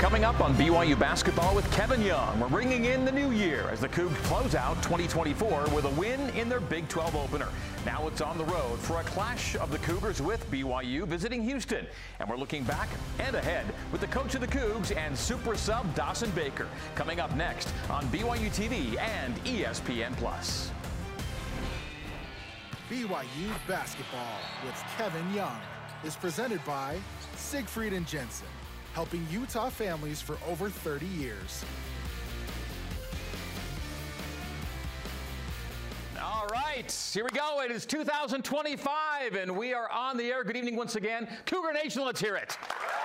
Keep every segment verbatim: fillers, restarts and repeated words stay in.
Coming up on B Y U Basketball with Kevin Young, we're bringing in the new year as the Cougs close out twenty twenty-four with a win in their Big twelve opener. Now it's on the road for a clash of the Cougars with B Y U visiting Houston. And we're looking back and ahead with the coach of the Cougs and super sub Dawson Baker. Coming up next on B Y U T V and E S P N Plus. B Y U Basketball with Kevin Young is presented by Siegfried and Jensen, helping Utah families for over thirty years. All right, here we go. It is two thousand twenty-five, and we are on the air. Good evening once again. Cougar Nation, let's hear it.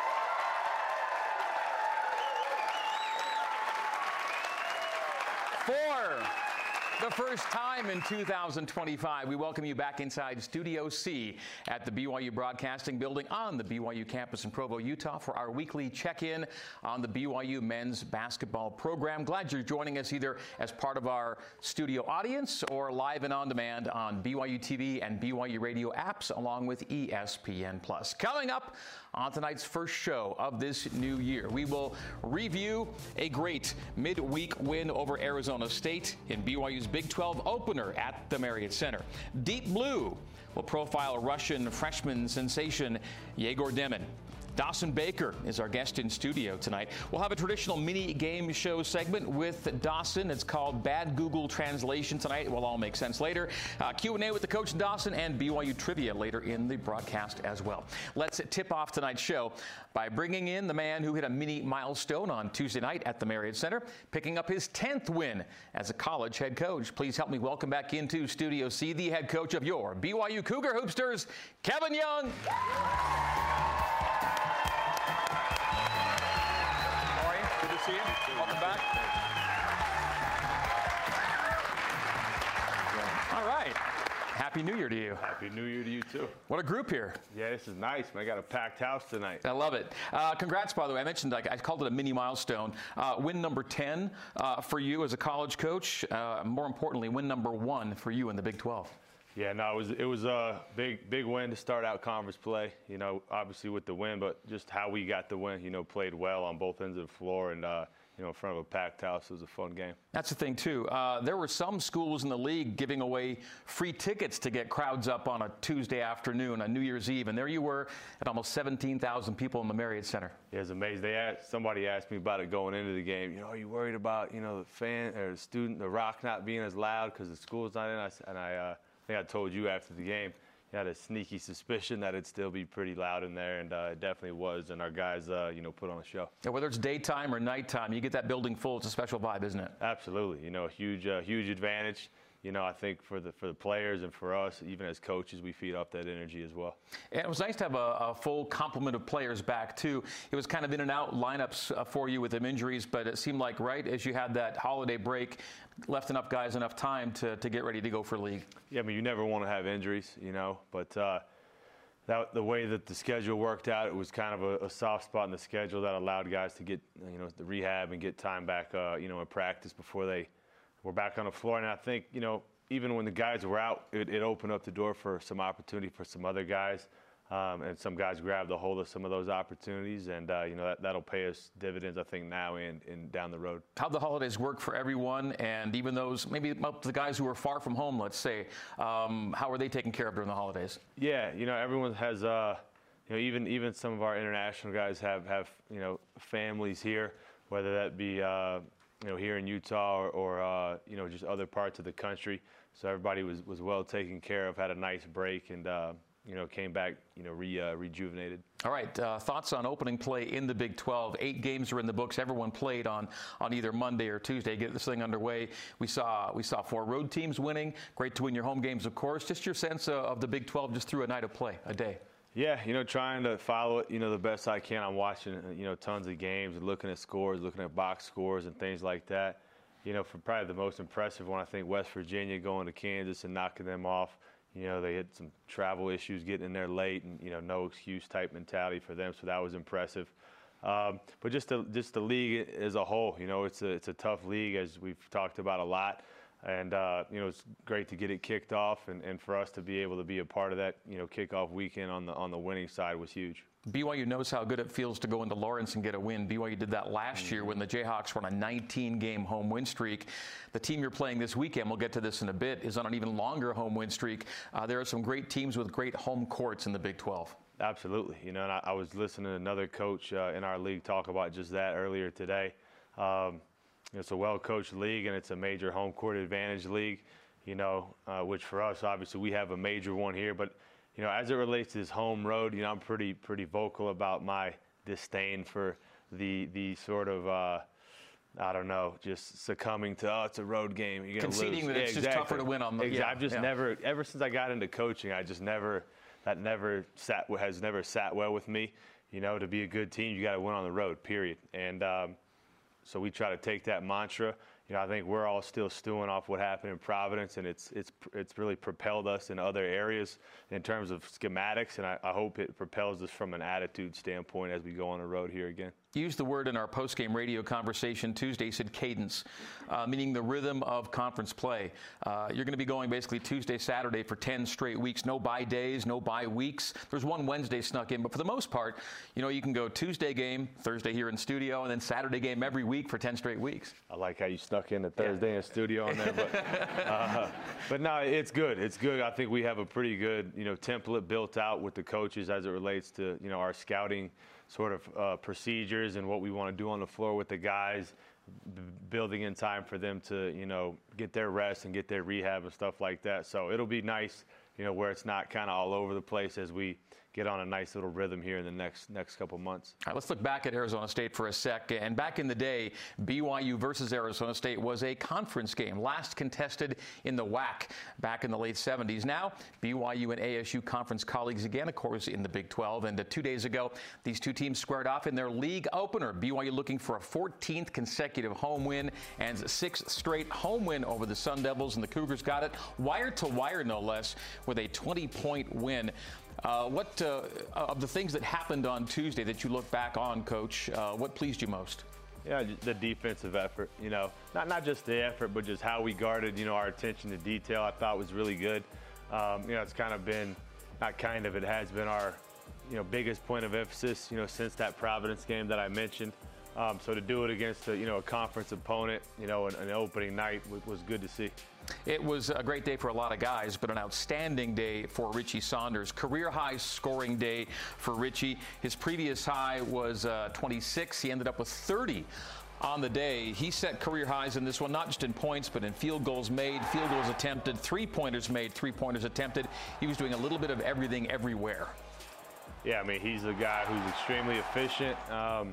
For the first time in two thousand twenty-five, we welcome you back inside Studio C at the B Y U Broadcasting Building on the B Y U campus in Provo, Utah for our weekly check-in on the B Y U men's basketball program. Glad you're joining us either as part of our studio audience or live and on demand on B Y U T V and B Y U radio apps along with E S P N Plus. Coming up on tonight's first show of this new year, we will review a great midweek win over Arizona State in B Y U's Big twelve opener at the Marriott Center. Deep Blue will profile Russian freshman sensation Yegor Demin. Dawson Baker is our guest in studio tonight. We'll have a traditional mini game show segment with Dawson. It's called Bad Google Translation tonight. It will all make sense later. Uh, Q and A with the coach Dawson and B Y U trivia later in the broadcast as well. Let's tip off tonight's show by bringing in the man who hit a mini milestone on Tuesday night at the Marriott Center, picking up his tenth win as a college head coach. Please help me welcome back into Studio C the head coach of your B Y U Cougar Hoopsters, Kevin Young. See you. Welcome back. All right. Happy New Year to you. Happy New Year to you, too. What a group here. Yeah, this is nice, man. I got a packed house tonight. I love it. Uh, congrats, by the way. I mentioned, like, I called it a mini milestone. Uh, win number ten uh, for you as a college coach. Uh, more importantly, win number one for you in the Big twelve. Yeah, no, it was it was a big big win to start out conference play. You know, obviously with the win, but just how we got the win. You know, played well on both ends of the floor, and uh, you know, in front of a packed house. It was a fun game. That's the thing too. Uh, there were some schools in the league giving away free tickets to get crowds up on a Tuesday afternoon, on New Year's Eve, and there you were at almost seventeen thousand people in the Marriott Center. Yeah, it's amazing. They asked, somebody asked me about it going into the game. You know, are you worried about you know the fan or the student, the rock not being as loud because the school's not in? I, and I. Uh, I think I told you after the game, I had a sneaky suspicion that it'd still be pretty loud in there, and uh, it definitely was. And our guys, uh, you know, put on a show. Yeah, whether it's daytime or nighttime, you get that building full. It's a special vibe, isn't it? Absolutely. You know, a huge, uh, huge advantage. You know, I think for the for the players and for us, even as coaches, we feed off that energy as well. And it was nice to have a, a full complement of players back, too. It was kind of in and out lineups uh, for you with them injuries, but it seemed like right as you had that holiday break, left enough guys enough time to, to get ready to go for league. Yeah, I mean, you never want to have injuries, you know, but uh, that, the way that the schedule worked out, it was kind of a, a soft spot in the schedule that allowed guys to get, you know, the rehab and get time back, uh, you know, in practice before they were back on the floor. And I think, you know, even when the guys were out, it, it opened up the door for some opportunity for some other guys. Um, and some guys grabbed a hold of some of those opportunities, and uh, you know that, that'll pay us dividends, I think, now and, and down the road. How'd the holidays work for everyone, and even those maybe the guys who were far from home, let's say, um, how were they taken care of during the holidays? Yeah, you know, everyone has, uh, you know, even even some of our international guys have have you know families here, whether that be uh, you know here in Utah or, or uh, you know just other parts of the country. So everybody was was well taken care of, had a nice break, and. Uh, you know, came back, you know, re, uh, rejuvenated. All right, uh, thoughts on opening play in the Big twelve. Eight games are in the books. Everyone played on on either Monday or Tuesday. Get this thing underway. We saw we saw four road teams winning. Great to win your home games, of course. Just your sense uh, of the Big twelve just through a night of play, a day. Yeah, you know, trying to follow it, you know, the best I can. I'm watching, you know, tons of games and looking at scores, looking at box scores and things like that. You know, for probably the most impressive one, I think West Virginia going to Kansas and knocking them off. You know, they had some travel issues getting in there late and, you know, no excuse type mentality for them. So that was impressive. Um, but just the, just the league as a whole, you know, it's a, it's a tough league, as we've talked about a lot. And, uh, you know, it's great to get it kicked off, and, and for us to be able to be a part of that, you know, kickoff weekend on the on the winning side was huge. B Y U knows how good it feels to go into Lawrence and get a win. B Y U did that last mm-hmm. year when the Jayhawks were on a nineteen game home win streak. The team you're playing this weekend, we'll get to this in a bit, is on an even longer home win streak. Uh, there are some great teams with great home courts in the Big twelve. Absolutely. You know, and I, I was listening to another coach uh, in our league talk about just that earlier today. Um, it's a well-coached league, and it's a major home court advantage league, you know, uh, which for us, obviously, we have a major one here. But you know, as it relates to this home road, you know, I'm pretty pretty vocal about my disdain for the the sort of uh, I don't know, just succumbing to oh, it's a road game. You're gonna conceding lose. that it's yeah, just exactly. tougher to win on the. Exactly. Yeah, I've just yeah. never, ever since I got into coaching, I just never that never sat has never sat well with me. You know, to be a good team, you got to win on the road. Period. And um, so we try to take that mantra. You know, I think we're all still stewing off what happened in Providence, and it's it's it's really propelled us in other areas in terms of schematics, and I, I hope it propels us from an attitude standpoint as we go on the road here again. You used the word in our post-game radio conversation Tuesday, you said cadence, uh, meaning the rhythm of conference play. Uh, you're going to be going basically Tuesday, Saturday for ten straight weeks. No bye days, no bye weeks. There's one Wednesday snuck in, but for the most part, you know, you can go Tuesday game, Thursday here in studio, and then Saturday game every week for ten straight weeks. I like how you snuck in the Thursday yeah. in studio on there, but uh, but no, it's good. It's good. I think we have a pretty good, you know, template built out with the coaches as it relates to, you know, our scouting sort of uh, procedures and what we want to do on the floor with the guys, b- building in time for them to, you know, get their rest and get their rehab and stuff like that. So it'll be nice, you know, where it's not kind of all over the place as we get on a nice little rhythm here in the next next couple months. All right, let's look back at Arizona State for a sec. And back in the day, B Y U versus Arizona State was a conference game, last contested in the W A C back in the late seventies. Now, B Y U and A S U conference colleagues again, of course, in the Big twelve. And uh, two days ago, these two teams squared off in their league opener. B Y U looking for a fourteenth consecutive home win and sixth straight home win over the Sun Devils. And the Cougars got it wire to wire, no less, with a twenty-point win. Uh, what uh, of the things that happened on Tuesday that you look back on, Coach, uh, what pleased you most? Yeah, the defensive effort, you know, not not just the effort, but just how we guarded, you know, our attention to detail, I thought was really good. Um, you know, it's kind of been, not kind of, it has been our, you know, biggest point of emphasis, you know, since that Providence game that I mentioned. Um, so to do it against, a, you know, a conference opponent, you know, an, an opening night was, was good to see. It was a great day for a lot of guys, but an outstanding day for Richie Saunders. Career high scoring day for Richie. His previous high was uh, twenty-six. He ended up with thirty on the day. He set career highs in this one, not just in points, but in field goals made, field goals attempted, three-pointers made, three-pointers attempted. He was doing a little bit of everything everywhere. Yeah, I mean, he's a guy who's extremely efficient. Um,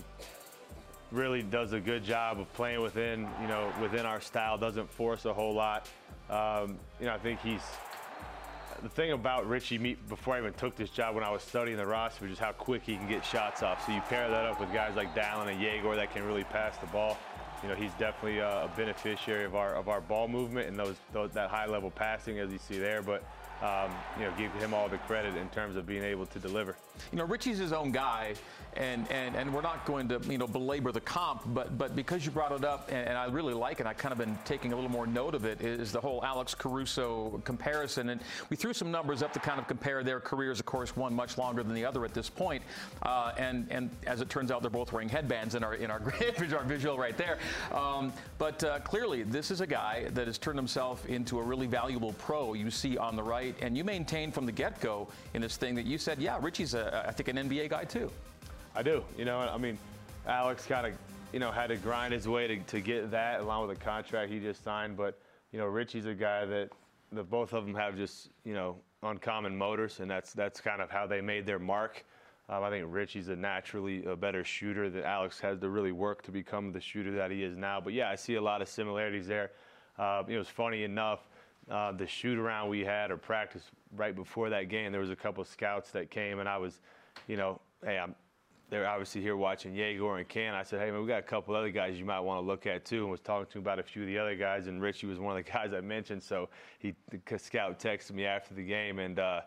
really does a good job of playing within, you know, within our style, doesn't force a whole lot. Um, you know, I think he's, the thing about Richie, me, before I even took this job, when I was studying the roster, was just how quick he can get shots off. So you pair that up with guys like Dallin and Yegor that can really pass the ball. You know, he's definitely a, a beneficiary of our of our ball movement and those, those that high level passing, as you see there. But Um, you know, give him all the credit in terms of being able to deliver. You know, Richie's his own guy, and, and, and we're not going to, you know, belabor the comp, but but because you brought it up, and, and I really like it, I kind of been taking a little more note of it, is the whole Alex Caruso comparison. And we threw some numbers up to kind of compare their careers, of course, one much longer than the other at this point. Uh, and, and as it turns out, they're both wearing headbands in our, in our, our visual right there. Um, but uh, clearly, this is a guy that has turned himself into a really valuable pro you see on the right. And you maintained from the get-go in this thing that you said, yeah, Richie's, a, I think, an N B A guy, too. I do. You know, I mean, Alex kind of, you know, had to grind his way to, to get that along with the contract he just signed. But, you know, Richie's a guy that the both of them have just, you know, uncommon motors, and that's that's kind of how they made their mark. Um, I think Richie's a naturally a better shooter that Alex has to really work to become the shooter that he is now. But, yeah, I see a lot of similarities there. Uh, you know, it's funny enough. Uh, the shoot around we had or practice right before that game, there was a couple of scouts that came, and I was, you know, hey, I'm, they're obviously here watching Yegor and Ken. I said, hey, man, we got a couple other guys you might want to look at too, and was talking to him about a few of the other guys, and Richie was one of the guys I mentioned. So he, the scout texted me after the game, and uh,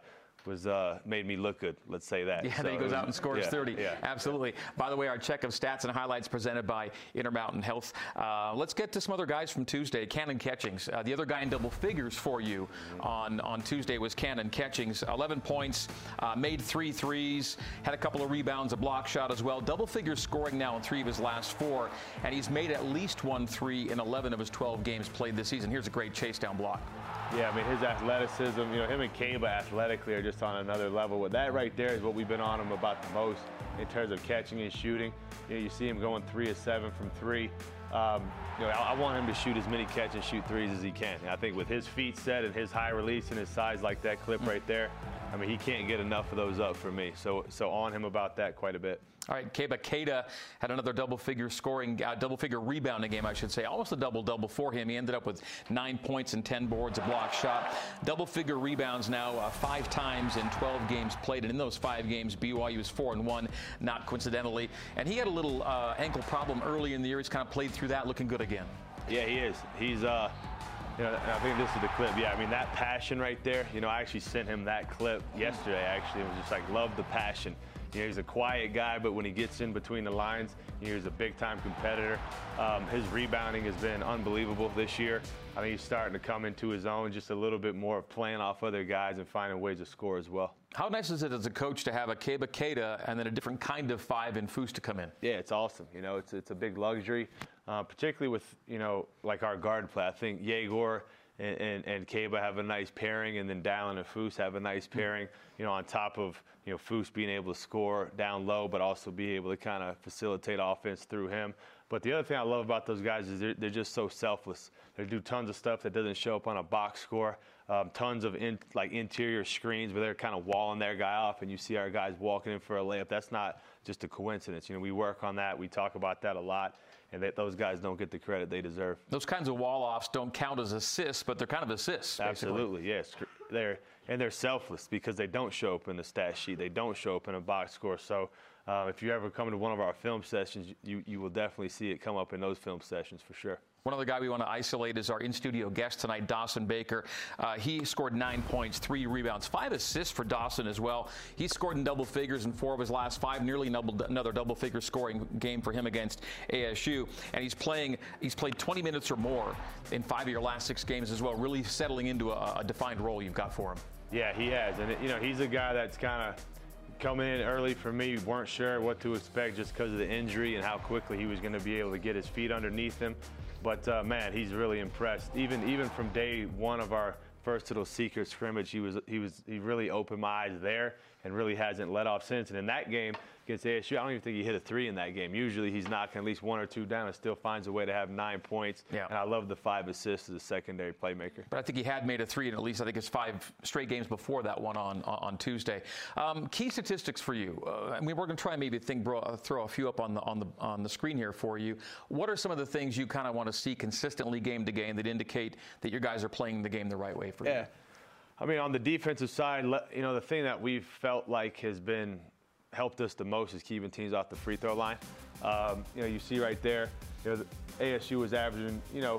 was uh, made me look good. Let's say that. Yeah, so then he goes was, out and scores yeah, thirty. Yeah, Absolutely. Yeah. By the way, our check of stats and highlights presented by Intermountain Health. Uh, let's get to some other guys from Tuesday. Cannon Catchings. Uh, the other guy in double figures for you mm-hmm. on, on Tuesday was Cannon Catchings. eleven points, uh, made three threes, had a couple of rebounds, a block shot as well. Double figures scoring now in three of his last four, and he's made at least one three in eleven of his twelve games played this season. Here's a great chase down block. Yeah, I mean, his athleticism, you know, him and Kaba athletically are just on another level. With that right there is what we've been on him about the most in terms of catching and shooting. You know, you see him going three of seven from three. Um, you know, I, I want him to shoot as many catch and shoot threes as he can. And I think with his feet set and his high release and his size like that clip right there, I mean, he can't get enough of those up for me. So, so on him about that quite a bit. All right, Keba Keita had another double-figure scoring, uh, double-figure rebounding game, I should say. Almost a double-double for him. He ended up with nine points and ten boards, a block shot. Double-figure rebounds now uh, five times in twelve games played. And in those five games, B Y U is four and one, not coincidentally. And he had a little uh, ankle problem early in the year. He's kind of played through that, looking good again. Yeah, he is. He's, uh, you know, I think this is the clip. Yeah, I mean, that passion right there, you know, I actually sent him that clip yesterday, actually. It was just like, love the passion. You know, he's a quiet guy, but when he gets in between the lines, you know, he's a big-time competitor. Um, his rebounding has been unbelievable this year. I think he's starting to come into his own just a little bit more, playing off other guys and finding ways to score as well. How nice is it as a coach to have a Keba Keita and then a different kind of five in Foose to come in? Yeah, it's awesome. You know, it's it's a big luxury, uh, particularly with, you know, like our guard play. I think Yegor and, and, and Keba have a nice pairing, and then Dallin and Foose have a nice pairing, you know, on top of, you know, Foose being able to score down low, but also be able to kind of facilitate offense through him. But the other thing I love about those guys is they're, they're just so selfless. They do tons of stuff that doesn't show up on a box score. Um, tons of in, like interior screens where they're kind of walling their guy off, and you see our guys walking in for a layup. That's not just a coincidence. You know, we work on that. We talk about that a lot, and that those guys don't get the credit they deserve. Those kinds of wall-offs don't count as assists, but they're kind of assists. Absolutely, basically. Yes. They're and they're selfless because they don't show up in the stat sheet. They don't show up in a box score. So uh, if you ever come to one of our film sessions, you you will definitely see it come up in those film sessions for sure. One other guy we want to isolate is our in-studio guest tonight, Dawson Baker. Uh, he scored nine points, three rebounds, five assists for Dawson as well. He scored in double figures in four of his last five, nearly another double-figure scoring game for him against A S U. And he's playing, he's played twenty minutes or more in five of your last six games as well, really settling into a, a defined role you've got for him. Yeah, he has. And, you know, he's a guy that's kind of coming in early for me. Weren't sure what to expect just because of the injury and how quickly he was going to be able to get his feet underneath him. But, uh, man, he's really impressed. Even even from day one of our first little secret scrimmage, he was he was he really opened my eyes there and really hasn't let off since. And in that game against A S U, I don't even think he hit a three in that game. Usually he's knocking at least one or two down and still finds a way to have nine points. Yeah. And I love the five assists as a secondary playmaker. But I think he had made a three in at least, I think it's five straight games before that one on on Tuesday. Um, key statistics for you. Uh, I mean, we're going to try and maybe think, bro, throw a few up on the on the on the screen here for you. What are some of the things you kind of want to see consistently game to game that indicate that your guys are playing the game the right way for you? Yeah. I mean, on the defensive side, you know, the thing that we've felt like has been helped us the most is keeping teams off the free throw line. Um, you know, you see right there, you know, the A S U was averaging, you know,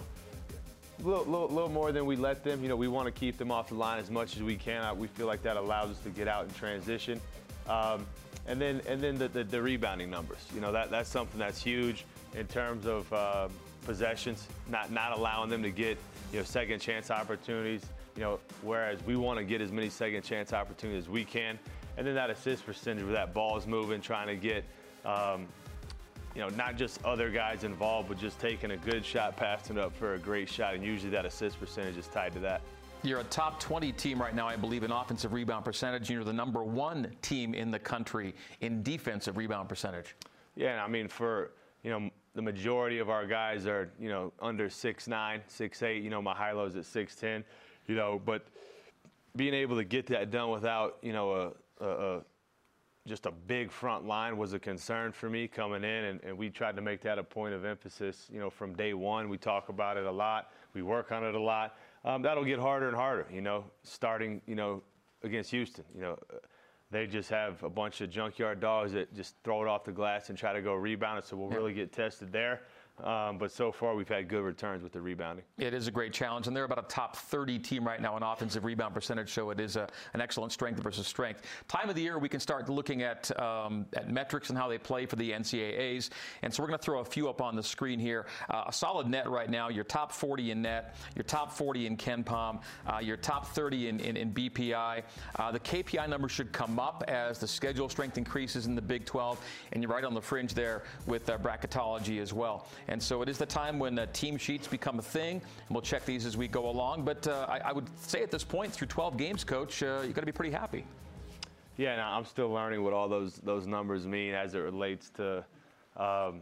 a little, little, little more than we let them. You know, we want to keep them off the line as much as we can. We feel like that allows us to get out and transition. Um, and then, and then the, the, the rebounding numbers. You know, that that's something that's huge in terms of uh, possessions, not not allowing them to get, you know, second chance opportunities. You know, whereas we want to get as many second chance opportunities as we can. And then that assist percentage where that ball is moving, trying to get, um, you know, not just other guys involved, but just taking a good shot, passing it up for a great shot. And usually that assist percentage is tied to that. You're a top twenty team right now, I believe, in offensive rebound percentage. You're the number one team in the country in defensive rebound percentage. Yeah, I mean, for, you know, the majority of our guys are, you know, under six nine, six eight. You know, my high low's at six ten. You know, but being able to get that done without, you know, a, a, a just a big front line was a concern for me coming in, and, and we tried to make that a point of emphasis, you know, from day one. We talk about it a lot. We work on it a lot. Um, that'll get harder and harder, you know, starting, you know, against Houston. You know, they just have a bunch of junkyard dogs that just throw it off the glass and try to go rebound it, so we'll yeah. really get tested there. Um, but so far, we've had good returns with the rebounding. It is a great challenge, and they're about a top thirty team right now in offensive rebound percentage, so it is a, an excellent strength versus strength. Time of the year, we can start looking at, um, at metrics and how they play for the N C double A's, and so we're going to throw a few up on the screen here. Uh, a solid net right now, your top forty in net, your top forty in KenPom, uh, your top thirty in, in, in B P I. Uh, the K P I number should come up as the schedule strength increases in the Big twelve, and you're right on the fringe there with uh, bracketology as well. And so it is the time when uh, team sheets become a thing, and we'll check these as we go along. But uh, I, I would say at this point, through twelve games, Coach, uh, you've got to be pretty happy. Yeah, no, I'm still learning what all those those numbers mean as it relates to. Um,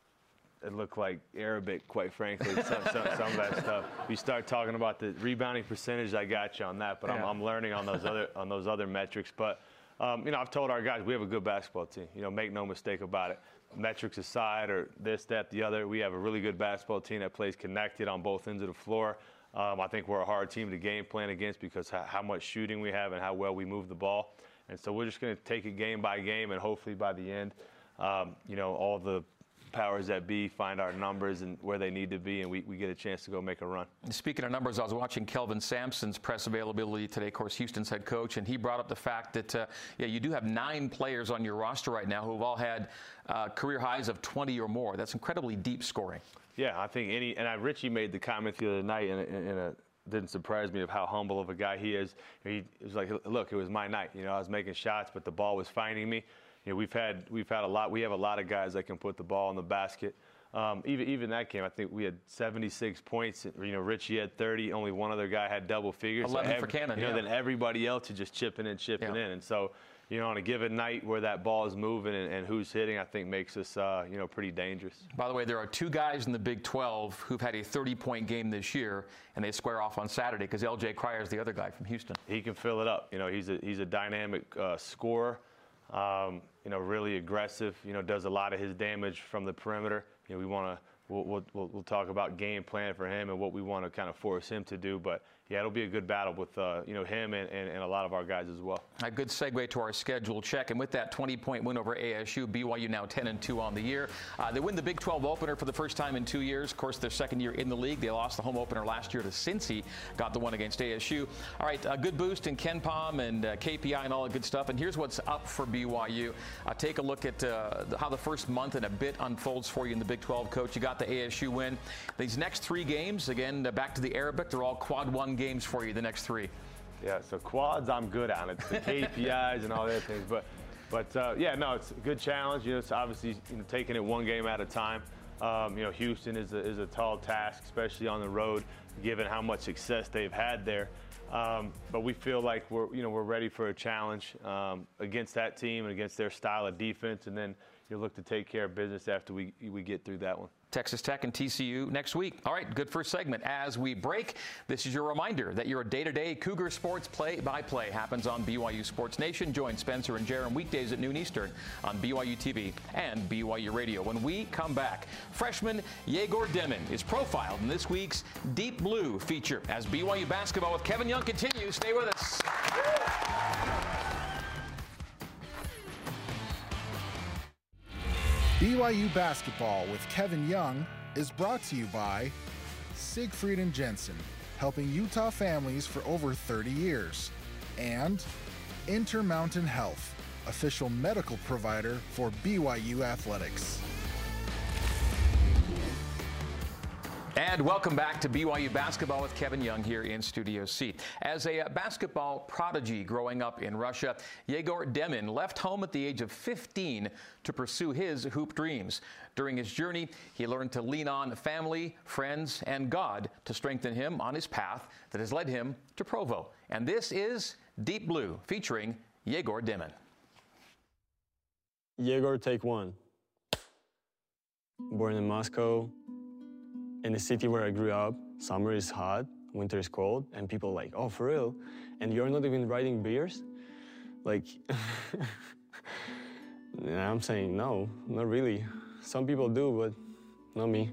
it looked like Arabic, quite frankly, some, some, some of that stuff. You start talking about the rebounding percentage, I got you on that, but yeah. I'm, I'm learning on those other on those other metrics. But um, you know, I've told our guys we have a good basketball team. You know, make no mistake about it. Metrics aside, or this, that, the other, we have a really good basketball team that plays connected on both ends of the floor. Um, I think we're a hard team to game plan against because how, how much shooting we have and how well we move the ball. And so we're just going to take it game by game, and hopefully by the end, um, you know, all the powers that be find our numbers and where they need to be, and we, we get a chance to go make a run. Speaking of numbers, I was watching Kelvin Sampson's press availability today, of course, Houston's head coach, and he brought up the fact that, uh, yeah, you do have nine players on your roster right now who have all had uh, career highs of twenty or more. That's incredibly deep scoring. Yeah, I think any, and I, Richie made the comment the other night, and it didn't surprise me of how humble of a guy he is. He was like, look, it was my night. You know, I was making shots, but the ball was finding me. You know, we've had we've had a lot. We have a lot of guys that can put the ball in the basket. Um, even even that game, I think we had seventy-six points. You know, Richie had thirty. Only one other guy had double figures. eleven so every, for Cannon. You know, yeah. then everybody else is just chipping in, chipping yeah. in. And so, you know, on a given night where that ball is moving and, and who's hitting, I think makes us, uh, you know, pretty dangerous. By the way, there are two guys in the Big twelve who've had a thirty-point game this year, and they square off on Saturday because L J Cryer is the other guy from Houston. He can fill it up. You know, he's a he's a dynamic uh, scorer. Um, you know, really aggressive. You know, does a lot of his damage from the perimeter. You know, we want to. We'll, we'll, we'll talk about game plan for him and what we want to kind of force him to do. But, yeah, it'll be a good battle with, uh, you know, him and, and, and a lot of our guys as well. A good segue to our schedule check. And with that twenty-point win over A S U, B Y U now ten and two on the year. Uh, they win the Big twelve opener for the first time in two years. Of course, their second year in the league. They lost the home opener last year to Cincy. Got the one against A S U. All right, a good boost in KenPom and uh, K P I and all that good stuff. And here's what's up for B Y U. Uh, take a look at uh, how the first month and a bit unfolds for you in the Big twelve, Coach. You got the A S U win. These next three games, again, back to the Arabic, they're all quad one games for you, the next three. Yeah, so quads I'm good on. It's the K P Is and all the other things. But, but uh, yeah, no, it's a good challenge. You know, it's obviously you know, taking it one game at a time. Um, you know, Houston is a, is a tall task, especially on the road, given how much success they've had there. Um, but we feel like we're, you know, we're ready for a challenge um, against that team and against their style of defense. And then you'll look to take care of business after we, we get through that one. Texas Tech and T C U next week. All right, good first segment. As we break, this is your reminder that your day-to-day Cougar sports play-by-play happens on B Y U Sports Nation. Join Spencer and Jerem weekdays at noon Eastern on B Y U T V and B Y U Radio. When we come back, freshman Yegor Demin is profiled in this week's Deep Blue feature. As B Y U basketball with Kevin Young continues, stay with us. B Y U Basketball with Kevin Young is brought to you by Siegfried and Jensen, helping Utah families for over thirty years, and Intermountain Health, official medical provider for B Y U Athletics. And welcome back to B Y U Basketball with Kevin Young here in Studio C. As a uh, basketball prodigy growing up in Russia, Yegor Demin left home at the age of fifteen to pursue his hoop dreams. During his journey, he learned to lean on family, friends, and God to strengthen him on his path that has led him to Provo. And this is Deep Blue, featuring Yegor Demin. Yegor, take one. Born in Moscow. In the city where I grew up, summer is hot, winter is cold, and people are like, oh, for real? And you're not even riding beers? Like, and I'm saying, no, not really. Some people do, but not me.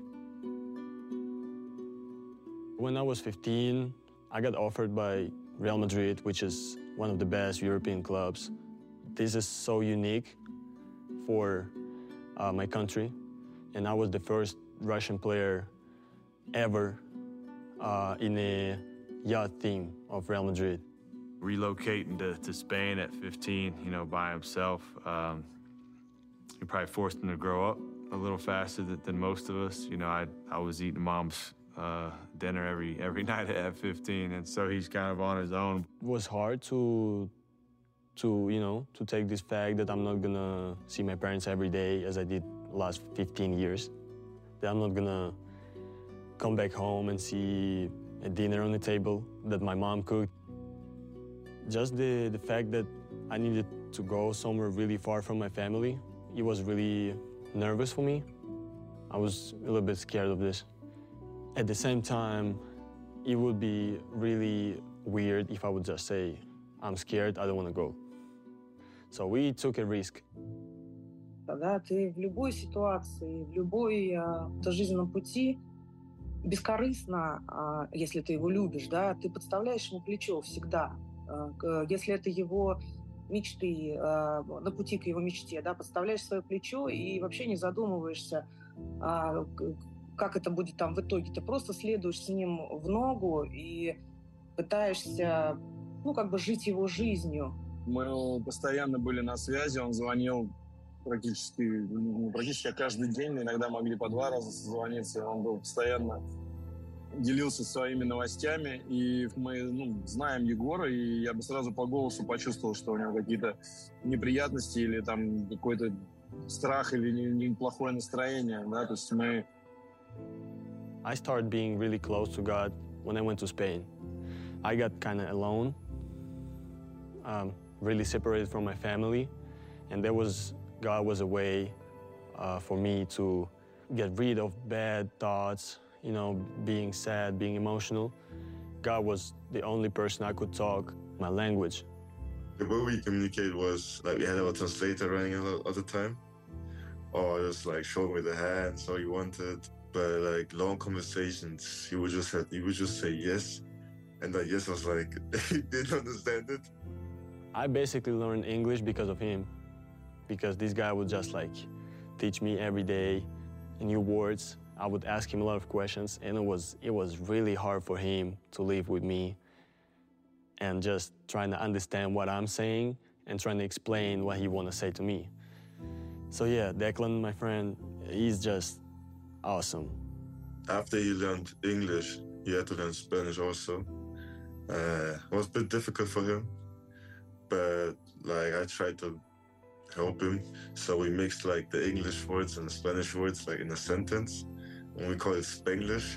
When I was fifteen, I got offered by Real Madrid, which is one of the best European clubs. This is so unique for uh, my country, and I was the first Russian player ever uh, in a youth team of Real Madrid. Relocating to, to Spain at fifteen, you know, by himself, um, he probably forced him to grow up a little faster than, than most of us. You know, I I was eating mom's uh, dinner every every night at fifteen, and so he's kind of on his own. It was hard to, to you know, to take this fact that I'm not gonna see my parents every day as I did the last fifteen years. That I'm not gonna come back home and see a dinner on the table that my mom cooked. Just the, the fact that I needed to go somewhere really far from my family, it was really nervous for me. I was a little bit scared of this. At the same time, it would be really weird if I would just say, I'm scared, I don't want to go. So we took a risk. Да, ты в любой ситуации, в любой а, жизненном пути бескорыстно, а, если ты его любишь, да, ты подставляешь ему плечо всегда. А, если это его мечты, а, на пути к его мечте, да, подставляешь свое плечо и вообще не задумываешься, а, как это будет там в итоге. Ты просто следуешь с ним в ногу и пытаешься, ну, как бы жить его жизнью. Мы постоянно были на связи, он звонил практически, ну, практически каждый день, иногда могли по два раза созвониться, он был постоянно, делился своими новостями, и мы, ну, знаем Егора, и я бы сразу по голосу почувствовал, что у него какие-то неприятности или там какой-то страх или неплохое настроение, да, то есть мы... I started being really close to God when I went to Spain. I got kind of alone, um, really separated from my family, and there was, God was a way uh, for me to get rid of bad thoughts, you know, being sad, being emotional. God was the only person I could talk my language. The way we communicate was like we had our translator running all the time, or just like showing with the hands how you wanted. But like long conversations, he would just have, he would just say yes, and that yes was like he didn't understand it. I basically learned English because of him, because this guy would just like teach me every day new words. I would ask him a lot of questions, and it was it was really hard for him to live with me and just trying to understand what I'm saying and trying to explain what he want to say to me. So yeah, Declan, my friend, he's just awesome. After he learned English, he had to learn Spanish also. Uh, it was a bit difficult for him, but like I tried to help him. So we mixed like the English words and the Spanish words like in a sentence, and we call it Spanglish.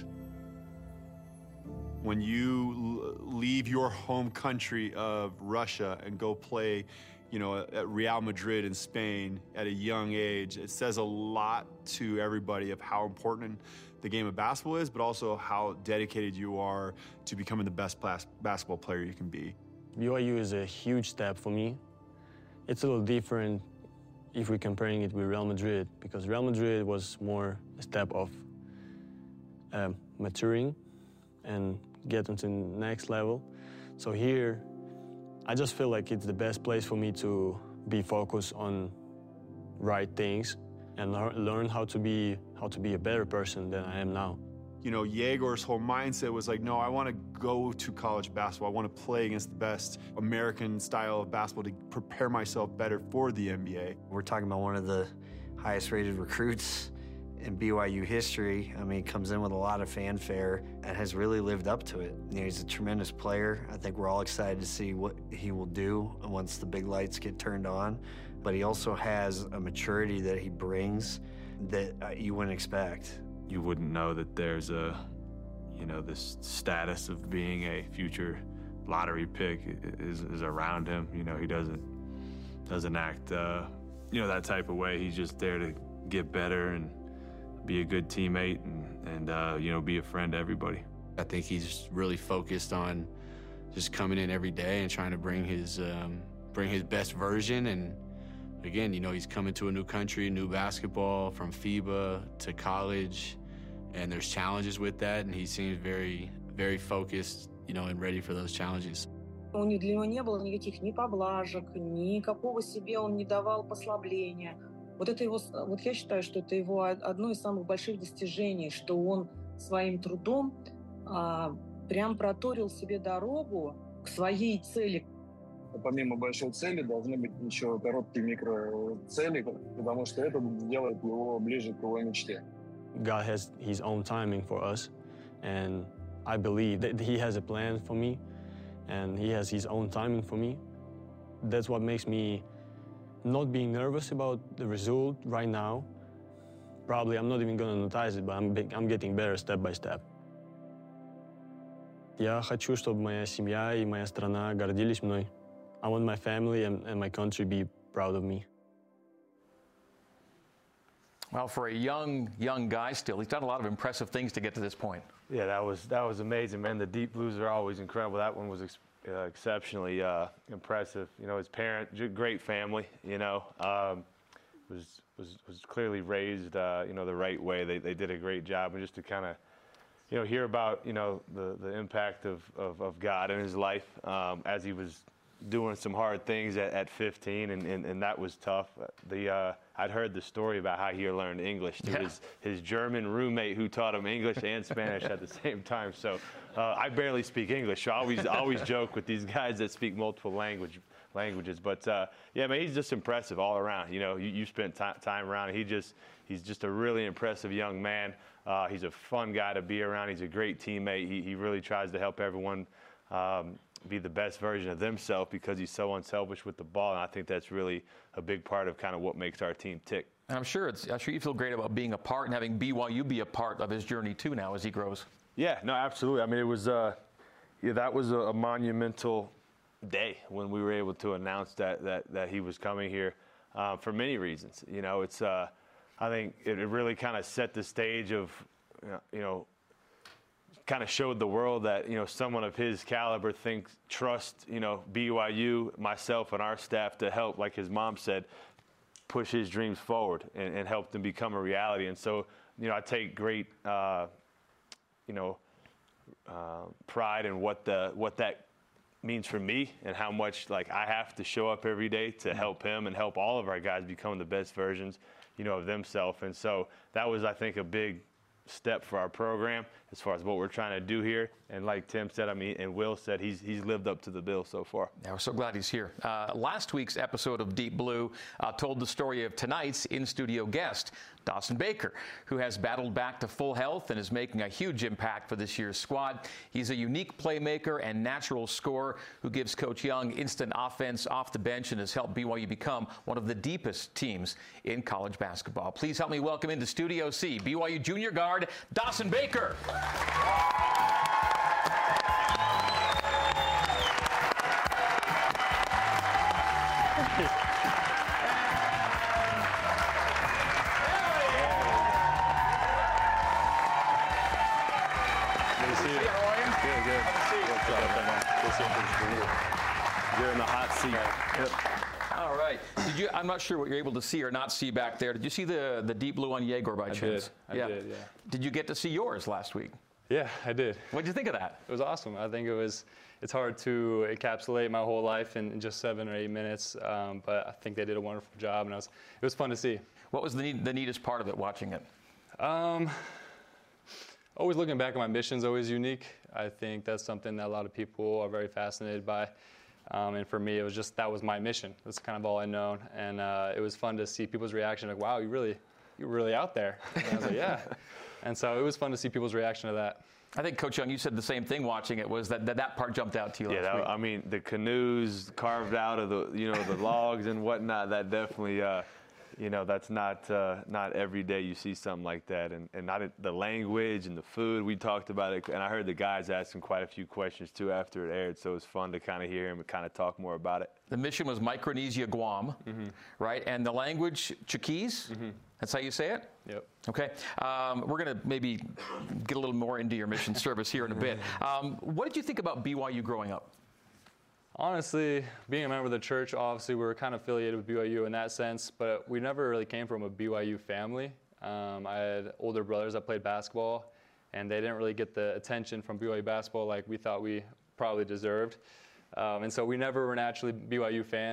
When you leave your home country of Russia and go play, you know, at Real Madrid in Spain at a young age, it says a lot to everybody of how important the game of basketball is, but also how dedicated you are to becoming the best basketball player you can be. B Y U is a huge step for me. It's a little different if we're comparing it with Real Madrid, because Real Madrid was more a step of um, maturing and getting to the next level. So here, I just feel like it's the best place for me to be focused on right things and learn how to be how to be a better person than I am now. You know, Yegor's whole mindset was like, no, I want to go to college basketball. I want to play against the best American style of basketball to prepare myself better for the N B A. We're talking about one of the highest rated recruits in B Y U history. I mean, comes in with a lot of fanfare and has really lived up to it. You know, he's a tremendous player. I think we're all excited to see what he will do once the big lights get turned on. But he also has a maturity that he brings that uh, you wouldn't expect. You wouldn't know that there's a, you know, this status of being a future lottery pick is, is around him. You know, he doesn't doesn't act, uh, you know, that type of way. He's just there to get better and be a good teammate and, and uh, you know, be a friend to everybody. I think he's really focused on just coming in every day and trying to bring his um, bring his best version. And again, you know, he's coming to a new country, new basketball, from FIBA to college, and there's challenges with that, and he seems very, very focused, you know, and ready for those challenges. Для него не было никаких ни поблажек, никакого себе он не давал послабления. Вот это его, вот я считаю, что это его одно из самых больших достижений, что он своим трудом а, прям проторил себе дорогу к своей цели. Помимо большой цели должны быть еще короткие микроцели, потому что это делает его ближе к его мечте. God has his own timing for us, and I believe that he has a plan for me, and he has his own timing for me. That's what makes me not being nervous about the result right now. Probably I'm not even gonna notice it, but I'm, I'm getting better step by step. Я хочу, чтобы моя семья и моя страна гордились мной. I want my family and, and my country be proud of me. Well, for a young, young guy still, he's done a lot of impressive things to get to this point. Yeah, that was that was amazing, man. The Deep Blues are always incredible. That one was ex uh, exceptionally uh, impressive. You know, his parent, great family. You know, um, was was was clearly raised, uh, you know, the right way. They they did a great job, and just to kind of, you know, hear about, you know, the the impact of of, of God in his life um, as he was doing some hard things at, at fifteen, and, and, and that was tough. The uh, I'd heard the story about how he learned English through yeah. his, his German roommate who taught him English and Spanish at the same time. So uh, I barely speak English, so I always, always joke with these guys that speak multiple language, languages. But uh, yeah, man, he's just impressive all around. You know, you, you spent time around. He just he's just a really impressive young man. Uh, he's a fun guy to be around. He's a great teammate. He, he really tries to help everyone Um, be the best version of themselves because he's so unselfish with the ball, and I think that's really a big part of kind of what makes our team tick. And I'm sure it's I'm sure you feel great about being a part and having B Y U be a part of his journey too now as he grows. Yeah, no, absolutely. I mean, it was uh, yeah, that was a, a monumental day when we were able to announce that that that he was coming here uh, for many reasons. You know, it's uh, I think it, it really kind of set the stage of you know. kind of showed the world that, you know, someone of his caliber thinks, trust, you know, B Y U, myself, and our staff to help, like his mom said, push his dreams forward and, and help them become a reality. And so, you know, I take great, uh, you know, uh, pride in what the what that means for me and how much, like, I have to show up every day to help him and help all of our guys become the best versions, you know, of themselves. And so that was, I think, a big step for our program as far as what we're trying to do here. And like Tim said, I mean, and Will said, he's he's lived up to the bill so far. Yeah, we're so glad he's here. Uh, last week's episode of Deep Blue uh, told the story of tonight's in-studio guest, Dawson Baker, who has battled back to full health and is making a huge impact for this year's squad. He's a unique playmaker and natural scorer who gives Coach Young instant offense off the bench and has helped B Y U become one of the deepest teams in college basketball. Please help me welcome into Studio C, B Y U junior guard, Dawson Baker. You're in the hot seat. Yep. All right. Did you? I'm not sure what you're able to see or not see back there. Did you see the the deep blue on Yegor by I chance? Did. I yeah. did. Yeah. Did you get to see yours last week? Yeah, I did. What did you think of that? It was awesome. I think it was. It's hard to encapsulate my whole life in, in just seven or eight minutes, um, but I think they did a wonderful job, and it was it was fun to see. What was the neat, the neatest part of it? Watching it. Um, always looking back at my mission's always unique. I think that's something that a lot of people are very fascinated by. Um, and for me, it was just, that was my mission. That's kind of all I known. And uh, it was fun to see people's reaction, like, wow, you really, you're really out there. And I was like, yeah. And so it was fun to see people's reaction to that. I think, Coach Young, you said the same thing watching it, was that that, that part jumped out to you last yeah, that, week. I mean, the canoes carved out of the, you know, the logs and whatnot, that definitely, uh, you know, that's not uh, not every day you see something like that. And, and not the language and the food, we talked about it. And I heard the guys asking quite a few questions, too, after it aired. So it was fun to kind of hear him and kind of talk more about it. The mission was Micronesia, Guam, mm-hmm. right? And the language, Chuukese? Mm-hmm. That's how you say it? Yep. Okay. Um, we're going to maybe get a little more into your mission service here in a bit. Um, what did you think about B Y U growing up? Honestly, being a member of the church, obviously we were kind of affiliated with B Y U in that sense, but we never really came from a B Y U family. Um, I had older brothers that played basketball, and they didn't really get the attention from B Y U basketball like we thought we probably deserved. Um, and so we never were naturally B Y U fans.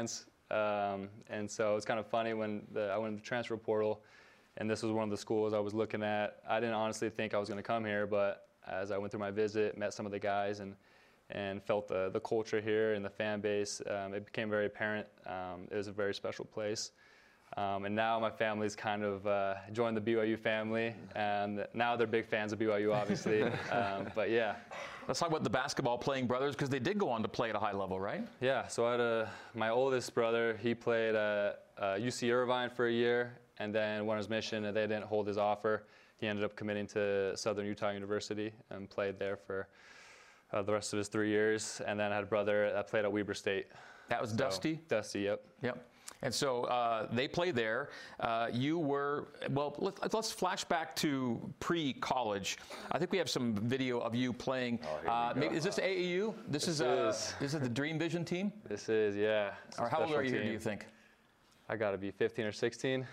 Um, and so it's kind of funny when the, I went to the transfer portal, and this was one of the schools I was looking at. I didn't honestly think I was going to come here, but as I went through my visit, met some of the guys, and and felt the, the culture here and the fan base, um, it became very apparent. Um, it was a very special place. Um, and now my family's kind of uh, joined the B Y U family, and now they're big fans of B Y U, obviously. um, but yeah. Let's talk about the basketball playing brothers, because they did go on to play at a high level, right? Yeah, so I had a, my oldest brother, he played at uh, U C Irvine for a year, and then won his mission, and they didn't hold his offer. He ended up committing to Southern Utah University and played there for uh, the rest of his three years. And then I had a brother that played at Weber State. That was so, Dusty? Dusty, yep. Yep. And so uh, they played there. Uh, you were, well, let, let's flash back to pre-college. I think we have some video of you playing. Oh, uh, maybe, is this A A U? This, this is, uh, is. This is the Dream Vision team? This is, yeah. Or how old are you here, do you think? I got to be fifteen or sixteen.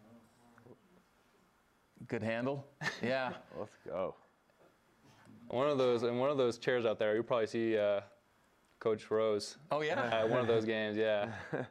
Good handle. Yeah. Let's go. One of those, in one of those chairs out there, you'll probably see uh, Coach Rose. Oh, yeah? Uh, one of those games, yeah.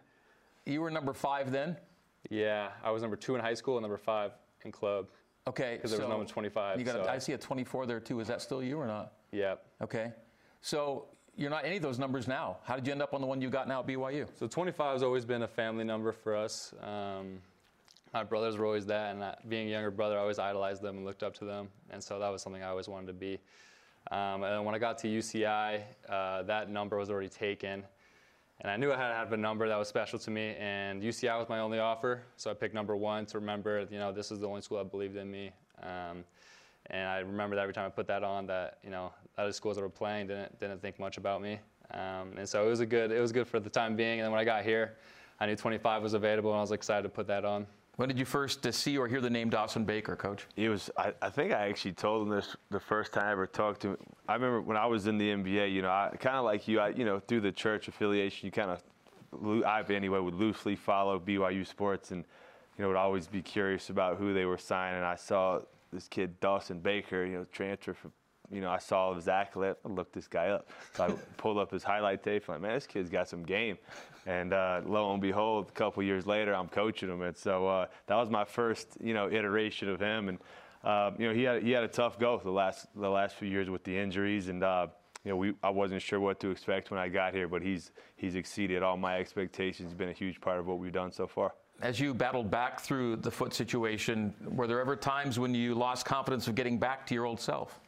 You were number five then? Yeah, I was number two in high school and number five in club. Okay. Because there was number twenty-five. You got so a, I see a twenty-four there too. Is that still you or not? Yeah. Okay. So you're not any of those numbers now. How did you end up on the one you got now at B Y U? So twenty-five has always been a family number for us. Um, my brothers were always that, and I, being a younger brother, I always idolized them and looked up to them. And so that was something I always wanted to be. Um, and then when I got to U C I, uh, that number was already taken. And I knew I had to have a number that was special to me, and U C I was my only offer, so I picked number one to remember, you know, this is the only school that believed in me. Um, and I remember that every time I put that on, that, you know, other schools that were playing didn't didn't think much about me. Um, and so it was a good it was good for the time being. And then when I got here, I knew twenty-five was available, and I was excited to put that on. When did you first uh, see or hear the name Dawson Baker, Coach? It was. I, I think I actually told him this the first time I ever talked to him. I remember when I was in the N B A. You know, I kind of like you. I, you know, through the church affiliation, you kind of, I anyway, would loosely follow B Y U sports, and you know, would always be curious about who they were signing. I saw this kid Dawson Baker, you know, transfer from. You know, I saw his accolade. I looked this guy up. So I pulled up his highlight tape. I'm like, man, this kid's got some game. And uh, lo and behold, a couple years later, I'm coaching him. And so uh, that was my first, you know, iteration of him. And uh, you know, he had he had a tough go the last the last few years with the injuries. And uh, you know, we I wasn't sure what to expect when I got here, but he's he's exceeded all my expectations. He's been a huge part of what we've done so far. As you battled back through the foot situation, were there ever times when you lost confidence of getting back to your old self?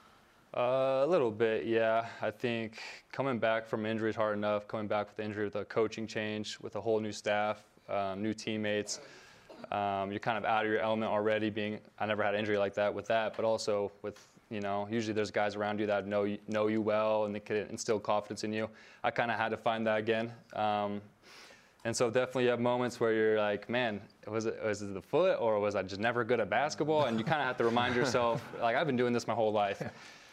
Uh, a little bit, yeah. I think coming back from injury is hard enough. Coming back with the injury, with a coaching change, with a whole new staff, um, new teammates, um, you're kind of out of your element already. Being, I never had an injury like that with that, but also with, you know, usually there's guys around you that know you, know you well and they can instill confidence in you. I kind of had to find that again. Um, And so definitely you have moments where you're like, man, was it, was it the foot, or was I just never good at basketball? And you kind of have to remind yourself, like, I've been doing this my whole life.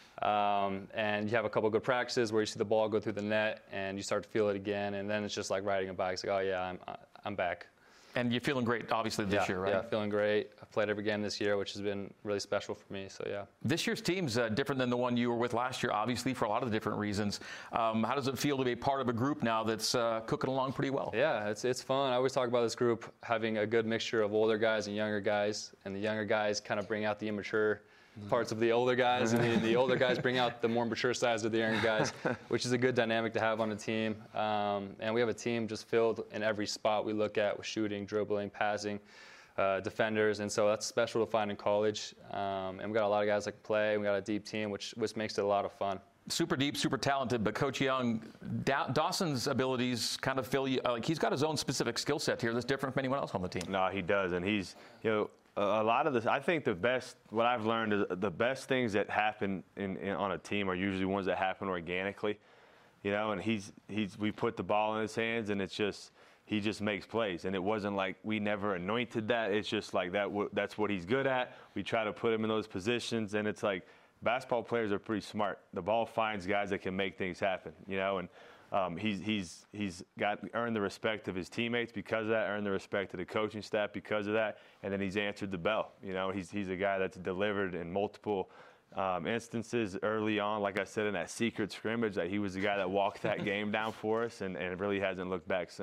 Um, and you have a couple good practices where you see the ball go through the net and you start to feel it again. And then it's just like riding a bike. It's like, oh, yeah, I'm I'm back. And you're feeling great, obviously, this yeah, year, right? Yeah, feeling great. I've played every game this year, which has been really special for me, so yeah. This year's team's uh, different than the one you were with last year, obviously, for a lot of the different reasons. Um, how does it feel to be part of a group now that's uh, cooking along pretty well? Yeah, it's it's fun. I always talk about this group having a good mixture of older guys and younger guys, and the younger guys kind of bring out the immature parts of the older guys, and the, the older guys bring out the more mature sides of the younger guys, which is a good dynamic to have on a team. Um, and we have a team just filled in every spot we look at with shooting, dribbling, passing, uh, defenders, and so that's special to find in college. Um, and we got a lot of guys that can play. We got a deep team, which which makes it a lot of fun. Super deep, super talented, but Coach Young, da- Dawson's abilities kind of fill you. Uh, like he's got his own specific skill set here that's different from anyone else on the team. No, he does, and he's you know. A lot of this, I think the best, what I've learned is the best things that happen in, in, on a team are usually ones that happen organically, you know, and he's, he's, we put the ball in his hands and it's just, he just makes plays. And it wasn't like we never anointed that. It's just like that, that's what he's good at. We try to put him in those positions, and it's like basketball players are pretty smart. The ball finds guys that can make things happen, you know, and Um, he's he's he's got earned the respect of his teammates because of that, earned the respect of the coaching staff because of that, and then he's answered the bell. You know, he's he's a guy that's delivered in multiple um, instances early on. Like I said, in that secret scrimmage, that he was the guy that walked that game down for us, and, and really hasn't looked back since.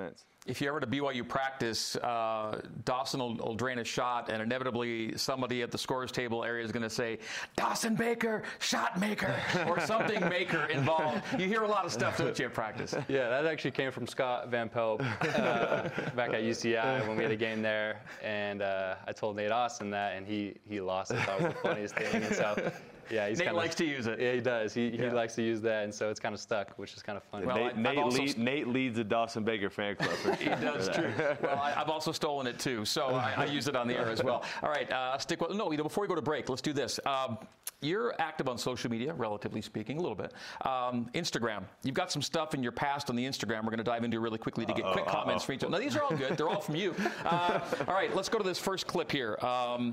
if you're ever at a B Y U practice, uh, Dawson will, will drain a shot, and inevitably somebody at the scorer's table area is going to say, Dawson Baker, shot maker, or something maker involved. You hear a lot of stuff, don't you, at practice? Yeah, that actually came from Scott Van Pelt uh, back at U C I when we had a game there, and uh, I told Nate Austin that, and he, he lost it. Thought it was the funniest thing, and so... Yeah, he's Nate kinda, likes to use it. Yeah, he does. He, yeah. he likes to use that, and so it's kind of stuck, which is kind of funny. Well, Nate, I, Nate, also, lead, Nate leads the Dawson Baker fan club. For sure. He does, true. Well, I, I've also stolen it, too, so I, I use it on the air as well. All right, uh, stick with, no, you know, before we go to break, let's do this. Um, you're active on social media, relatively speaking, a little bit. Um, Instagram, you've got some stuff in your past on the Instagram we're going to dive into really quickly to get uh-oh, quick uh-oh. comments from each other. No, these are all good. They're all from you. Uh, all right, let's go to this first clip here. Um,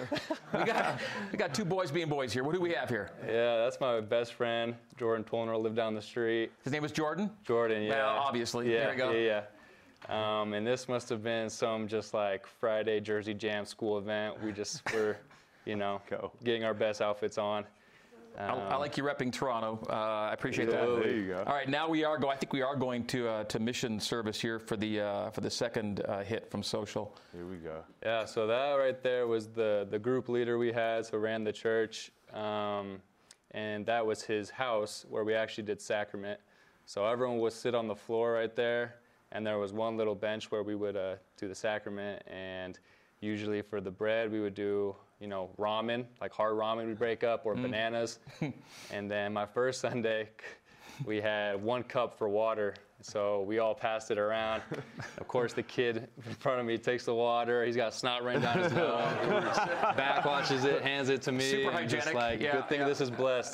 we got we got two boys being boys here. What do we have here? Yeah, that's my best friend, Jordan Tolner, lived down the street. His name was Jordan? Jordan, yeah. Well, obviously. Yeah, there you go. Yeah, yeah. Um, and this must have been some just like Friday Jersey Jam school event. We just were, you know, Go. getting our best outfits on. Um, I, I like you repping Toronto. Uh, I appreciate yeah, that. There you go. All right, now we are go. I think we are going to uh, to mission service here for the uh, for the second uh, hit from social. Here we go. Yeah, so that right there was the the group leader we had, so ran the church, um, and that was his house where we actually did sacrament. So everyone would sit on the floor right there, and there was one little bench where we would uh, do the sacrament. And usually for the bread, we would do, you know, ramen, like hard ramen we break up, or mm. bananas. And then my first Sunday, we had one cup for water. So we all passed it around. Of course, the kid in front of me takes the water. He's got snot running down his nose. Backwatches it, hands it to me. Super hygienic. Just like, yeah, good thing yeah. this is blessed.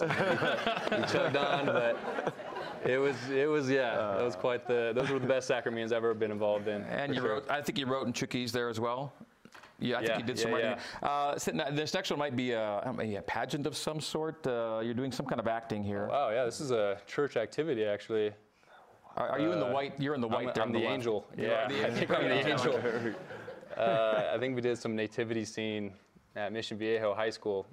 We chugged on, but it was, it was, yeah, that was quite the. Those were the best sacraments I've ever been involved in. And you sure. wrote, I think you wrote in Chukis there as well. Yeah, I yeah, think you did some yeah, writing. Yeah. Uh, so this next one might be a, a pageant of some sort. Uh, you're doing some kind of acting here. Oh, wow, yeah, this is a church activity, actually. Are, are you uh, in the white? You're in the white. I'm, there I'm the, the the angel. You Yeah, the I think I'm the angel. uh, I think we did some nativity scene at Mission Viejo High School.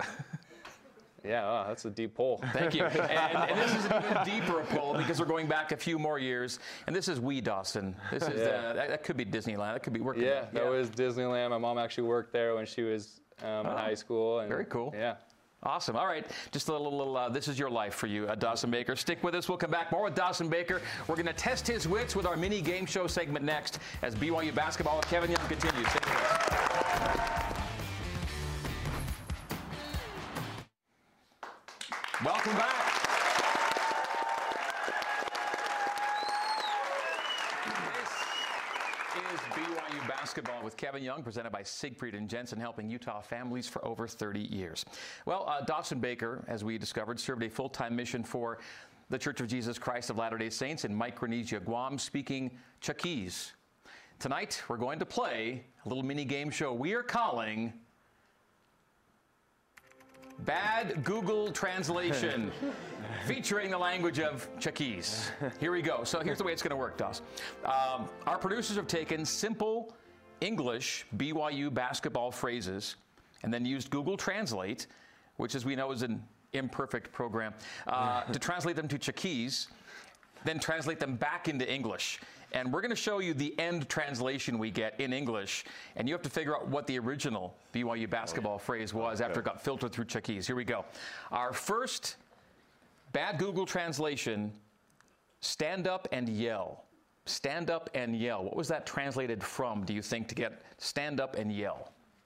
Yeah, oh, that's a deep pull. Thank you. And, and this is an even deeper pull because we're going back a few more years. And this is Wee Dawson. This is yeah. uh, that, that could be Disneyland. That could be working. Yeah, that yeah. was Disneyland. My mom actually worked there when she was um, oh, in high school. And, very cool. Yeah. Awesome. All right. Just a little, little uh, this is your life for you, uh, Dawson Baker. Stick with us. We'll come back more with Dawson Baker. We're going to test his wits with our mini game show segment next as B Y U basketball with Kevin Young continues. Stay with us. Welcome back. This is B Y U basketball with Kevin Young, presented by Siegfried and Jensen, helping Utah families for over thirty years. Well, uh, Dawson Baker, as we discovered, served a full-time mission for the Church of Jesus Christ of Latter-day Saints in Micronesia, Guam, speaking Chukis. Tonight, we're going to play a little mini game show we are calling Bad Google Translation, featuring the language of Chukis. Here we go. So here's the way it's going to work, Dawes. Um, our producers have taken simple English B Y U basketball phrases and then used Google Translate, which as we know is an imperfect program, uh, to translate them to Chukis, then translate them back into English. And we're going to show you the end translation we get in English, and you have to figure out what the original B Y U basketball phrase was after it got filtered through Chukis. Here we go. Our first bad Google translation, stand up and yell. Stand up and yell. What was that translated from, do you think, to get stand up and yell?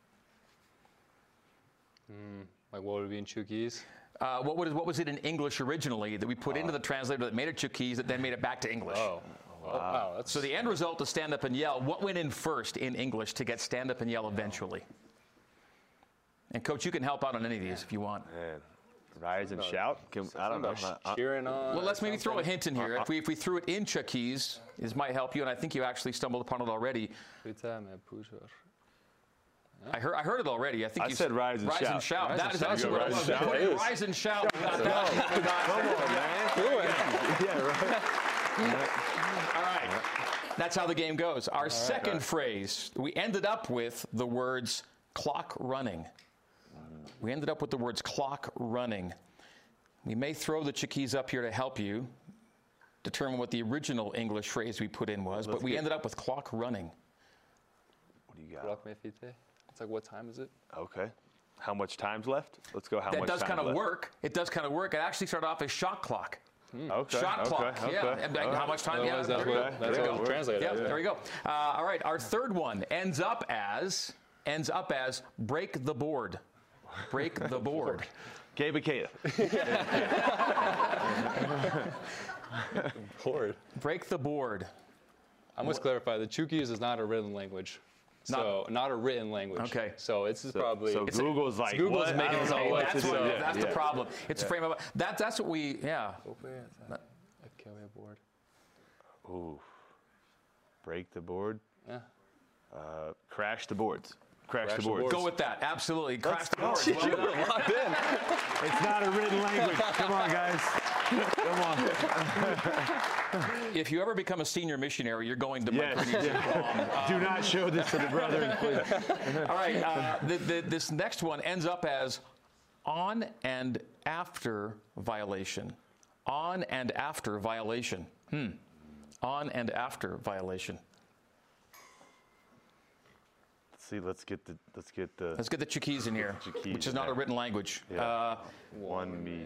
Mm, like what would it be in Chukis? Uh, what, would, what was it in English originally that we put uh, into the translator that made it Chukis that then made it back to English? Oh. Wow. Wow, so the end result is stand up and yell. What went in first in English to get stand up and yell eventually? And Coach, you can help out on any of these if you want. Man. Rise and shout? Can, I don't know. Cheering on. Well, let's maybe throw a hint in here. If we if we threw it in Chukis, this might help you, and I think you actually stumbled upon it already. I heard I heard it already. I think I you said rise and rise shout. And shout. Rise that and is shout. actually what it was. Put it rise and shout. We got that. We got Come on, man. Yeah, right. All right. That's how the game goes. Our right, second right. phrase, we ended up with the words clock running. We ended up with the words clock running. We may throw the Chukis up here to help you. determine what the original English phrase we put in was, Let's but we get- ended up with clock running. What do you got? Clock me fite. It's like, what time is it? Okay. How much time's left? Let's go. How that much does time's kind of left? work. It does kind of work. It actually started off as shot clock. Okay. Shot okay, clock, okay. yeah. And, and All how right. much time? Otherwise, Yeah, that's there we what- go. that's There we what go. we translate Yeah, as, yeah. there we go. Uh, all right, our third one ends up as ends up as break the board. Break the board. Gabe Ikeda. Board. Break the board. I must clarify, the Chuukese is not a written language. So, not, a written language. Okay. So, it's So, probably. so it's Google's a, like, Google's what? making I this don't all know up. what That's, to what, do. Yeah, that's yeah. the problem. It's a frame of that. That's what we. Yeah. board. Ooh. Break the board. Yeah. Uh, crash the boards. Crash, Crash the the boards. boards. Go with that. Absolutely. Crash the board. You were locked in. It's not a written language. Come on, guys. Come on. If you ever become a senior missionary, you're going to Yes. Mike Yeah. Do not show this to the brethren, please. All right. Uh, the, the, this next one ends up as on and after violation. On and after violation. Hmm. On and after violation. See, let's get the let's get the Let's get the Chuukese in here, Chuukese which is in not a there. written language. Yeah. Uh, one me.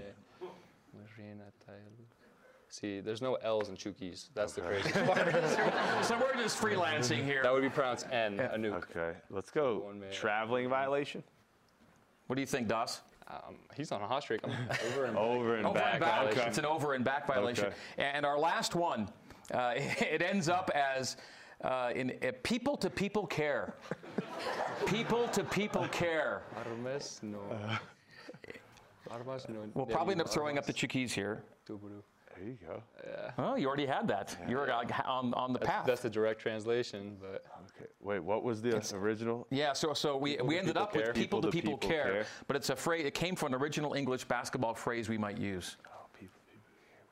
See, there's no L's in Chuukese. That's the crazy part. so we're just freelancing here. That would be pronounced N, a nuke. Okay, let's go. One man. Traveling violation. What do you think, Das? Um, he's on a hot streak. I'm over and Over and Over back. and back. violation. It's an over and back violation. Okay. And our last one, uh, it ends up as uh, in uh, people to people care. People to people care. Armas, no. Armas, no. We'll probably end up throwing up the Chuukese here. Tubudu. There you go. Oh, you already had that. You're uh, on, on the That's, path. that's the direct translation, but Okay. Wait, what was the original? Yeah, so so we, People we to ended people up care. with people, to people, care, care. but it's a phrase. It came from an original English basketball phrase we might use. Oh, people, people.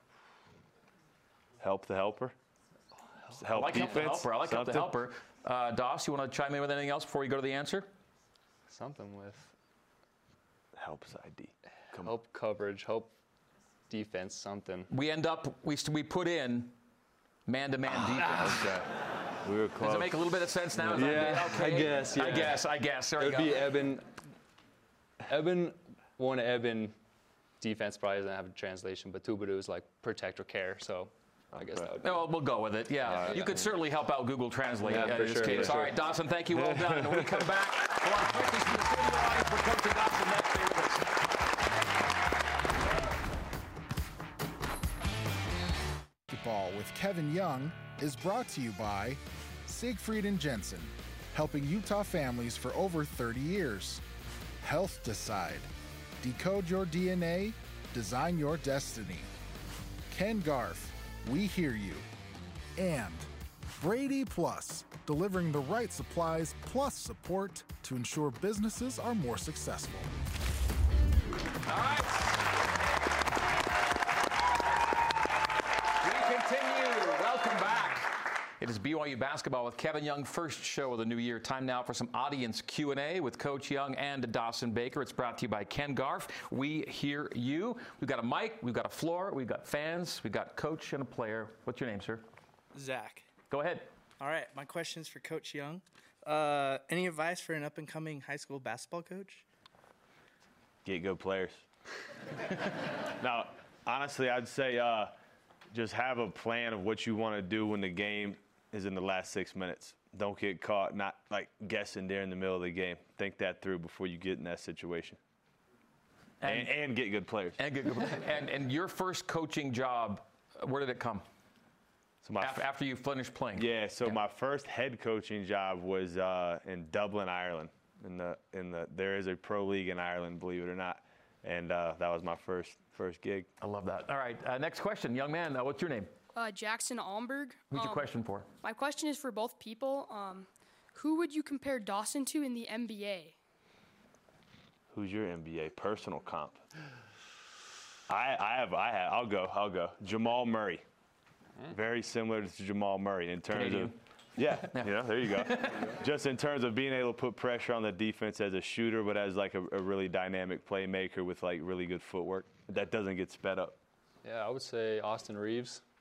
Help the helper. Help I like help the defense. helper. I like help the Something? helper. Uh, Das, you want to chime in with anything else before we go to the answer? something with Helps I D. Come on. help coverage, help defense, something. We end up we st- we put in man-to-man defense. Okay. We were close. Does it make a little bit of sense now? Is Yeah, that- okay. I guess, I yeah. guess. I guess. There It you would go. be Eben. Eben, one Eben defense probably doesn't have a translation, but Tubudu is like protect or care, so I guess that would be. No, we'll go with it. Yeah, you could certainly help out Google Translate Yeah, uh, for in this sure, case. for All sure. right, Dawson, thank you. Well done. When we come back, we'll have questions from the studio audience for Coach Dawson next. Stay with us. Basketball with Kevin Young is brought to you by Siegfried and Jensen, helping Utah families for over thirty years. Health Decide. Decode your D N A, design your destiny. Ken Garff, we hear you. And Brady Plus, delivering the right supplies plus support to ensure businesses are more successful. All right. We continue. Welcome back. It is B Y U Basketball with Kevin Young, first show of the new year. Time now for some audience Q and A with Coach Young and Dawson Baker. It's brought to you by Ken Garff. We hear you. We've got a mic, we've got a floor, we've got fans, we've got coach and a player. What's your name, sir? Zach. Go ahead. All right, my question is for Coach Young. Uh, any advice for an up-and-coming high school basketball coach? Get good players. Now, honestly, I'd say uh, just have a plan of what you want to do when the game is in the last six minutes. Don't get caught not like guessing there in the middle of the game. Think that through before you get in that situation. And, and, and get good players. And, get good, and and your first coaching job, where did it come? So my After, after you finished playing? Yeah, so Yeah. my first head coaching job was uh, in Dublin, Ireland. In the in the there is a pro league in Ireland, believe it or not, and uh, that was my first first gig. I love that. All right, uh, next question, young man. Uh, what's your name? Uh, Jackson Almberg. Who's your Um, question for? My question is for both people. Um, who would you compare Dawson to in the N B A? Who's your N B A personal comp? I I have I have I'll go I'll go Jamal Murray. Very similar to Jamal Murray in terms Canadian. of yeah, you know, there you go. Just in terms of being able to put pressure on the defense as a shooter, but as like a, a really dynamic playmaker with like really good footwork that doesn't get sped up. Yeah, I would say Austin Reeves.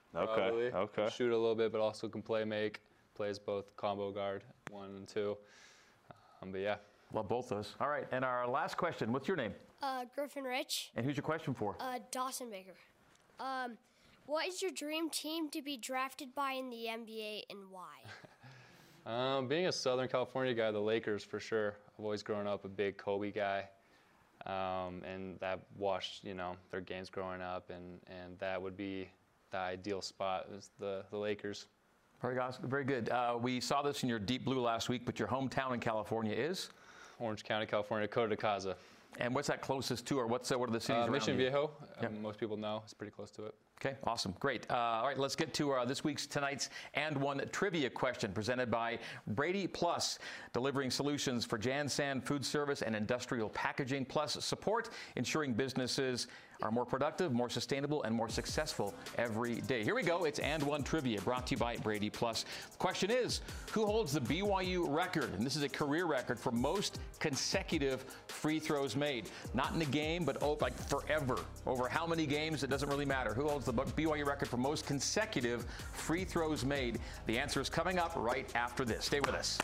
Probably. Okay. Okay. Shoot a little bit, but also can play make. Plays both combo guard, one and two. Um, but yeah. Love both those. All right, and our last question, what's your name? Uh, Griffin Rich. And who's your question for? Uh, Dawson Baker. Um, what is your dream team to be drafted by in the N B A and why? um, being a Southern California guy, the Lakers for sure. I've always grown up a big Kobe guy. Um, and that watched, you know, their games growing up, and, and that would be the ideal spot, is the, the Lakers. Very, very good. Uh, we saw this in your Deep Blue last week, but your hometown in California is? Orange County, California, Coto de Caza. And what's that closest to, or what's uh, what are the cities uh, around Mission you? Viejo. Yeah. Um, most people know. It's pretty close to it. Okay, awesome. Great. Uh, all right, let's get to uh, this week's, tonight's And One trivia question presented by Brady Plus, delivering solutions for Jansan food service and industrial packaging, plus support, ensuring businesses are more productive, more sustainable, and more successful every day. Here we go. It's And One trivia brought to you by Brady Plus. The question is, who holds the B Y U record? And this is a career record for most consecutive free throws made. Not in a game, but oh, like forever. Over how many games, it doesn't really matter. Who holds the B Y U record for most consecutive free throws made? The answer is coming up right after this. Stay with us.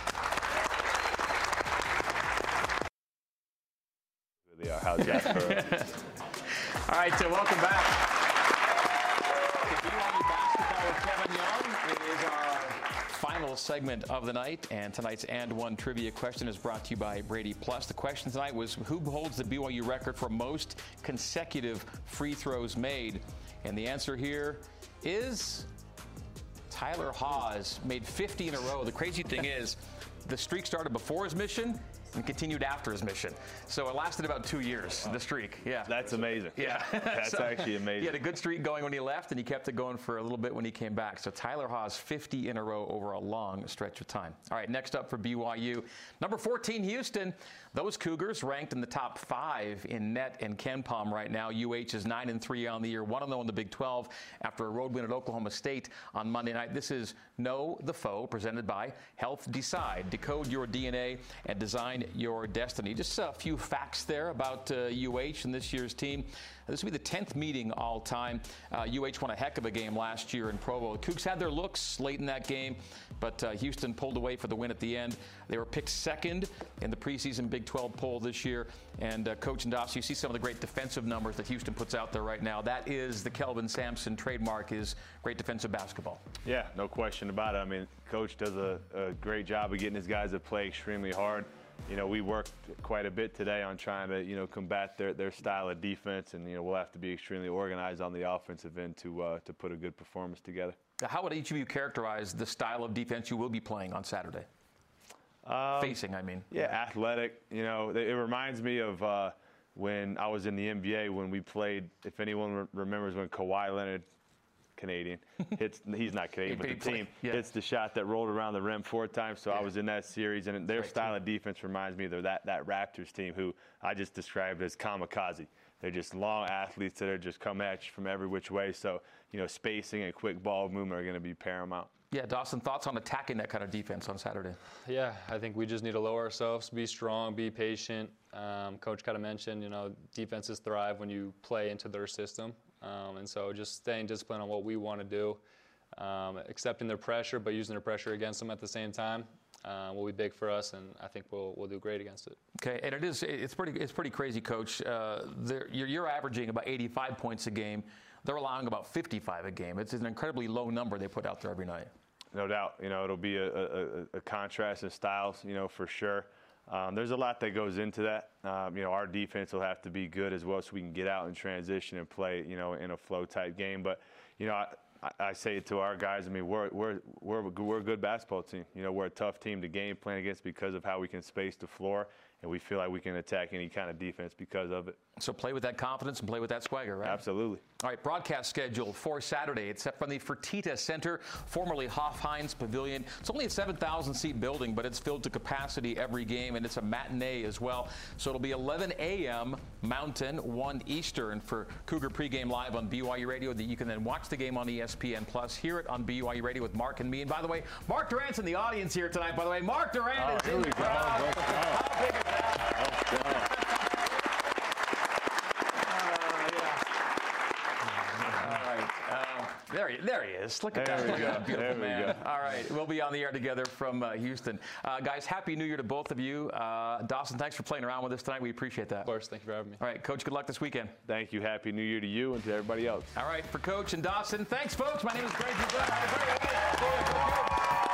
Yeah, how's that for? All right, so welcome back. B Y U basketball with Kevin Young. It is our final segment of the night, and tonight's And One trivia question is brought to you by Brady Plus. The question tonight was, who holds the B Y U record for most consecutive free throws made? And the answer here is Tyler Haws. Made fifty in a row. The crazy thing is, the streak started before his mission and continued after his mission. So it lasted about two years, wow. the streak. Yeah. That's amazing. Yeah. That's so, actually amazing. He had a good streak going when he left, and he kept it going for a little bit when he came back. So Tyler Haws, fifty in a row over a long stretch of time. All right, next up for B Y U, number fourteen, Houston. Those Cougars ranked in the top five in net and KenPom right now. U H is nine and three on the year, one and oh in the Big twelve after a road win at Oklahoma State on Monday night. This is Know the Foe, presented by Health Decide. Decode your D N A and design your destiny. Just a few facts there about uh, U H and this year's team. This will be the tenth meeting all time. Uh, U H won a heck of a game last year in Provo. The Cougs had their looks late in that game, but uh, Houston pulled away for the win at the end. They were picked second in the preseason Big twelve poll this year. And uh, Coach Ndofsky, you see some of the great defensive numbers that Houston puts out there right now. That is the Kelvin Sampson trademark, is great defensive basketball. Yeah, no question about it. I mean, Coach does a, a great job of getting his guys to play extremely hard. You know, we worked quite a bit today on trying to, you know, combat their, their style of defense, and, you know, we'll have to be extremely organized on the offensive end to uh, to put a good performance together. How would each of you characterize the style of defense you will be playing on Saturday? Um, Facing, I mean. Yeah, athletic. You know, it reminds me of uh, when I was in the N B A when we played, if anyone re- remembers when Kawhi Leonard, Canadian, hits, he's not Canadian, but the team yeah. hits the shot that rolled around the rim four times. So yeah. I was in that series, and their style team. of defense reminds me of that, that Raptors team, who I just described as kamikaze. They're just long athletes that are just come at you from every which way. So, you know, spacing and quick ball movement are going to be paramount. Yeah, Dawson, thoughts on attacking that kind of defense on Saturday? Yeah, I think we just need to lower ourselves, be strong, be patient. Um, Coach kind of mentioned, you know, defenses thrive when you play into their system. Um, and so just staying disciplined on what we want to do, um, accepting their pressure, but using their pressure against them at the same time uh, will be big for us, and I think we'll we'll do great against it. Okay, and it is it's pretty it's pretty crazy, Coach. Uh, you're, you're averaging about eighty-five points a game. They're allowing about fifty-five a game. It's an incredibly low number they put out there every night. No doubt. You know, it'll be a, a, a contrast in styles, you know, for sure. Um, there's a lot that goes into that. Um, you know, our defense will have to be good as well so we can get out and transition and play, you know, in a flow-type game. But, you know, I, I say it to our guys, I mean, we're, we're, we're, we're a good basketball team. You know, we're a tough team to game plan against because of how we can space the floor, and we feel like we can attack any kind of defense because of it. So play with that confidence and play with that swagger, right? Absolutely. All right, broadcast schedule for Saturday. It's set from the Fertitta Center, formerly Hoff-Heinz Pavilion. It's only a seven thousand seat building, but it's filled to capacity every game, and it's a matinee as well. So it'll be eleven a.m. Mountain, one Eastern for Cougar Pregame Live on B Y U Radio. You can then watch the game on E S P N Plus, hear it on B Y U Radio with Mark and me. And by the way, Mark Durant's in the audience here tonight, by the way. Mark Durant oh, is in the crowd. Let's go. How big is that? Let's go. There There he, there he is. Look at There that. we Look go. at that beautiful There we man. go. All right, we'll be on the air together from uh, Houston. Uh, guys, Happy New Year to both of you. Uh, Dawson, thanks for playing around with us tonight. We appreciate that. Of course, thank you for having me. All right, Coach, good luck this weekend. Thank you. Happy New Year to you and to everybody else. All right, for Coach and Dawson, thanks, folks. My name is Greg Dubé.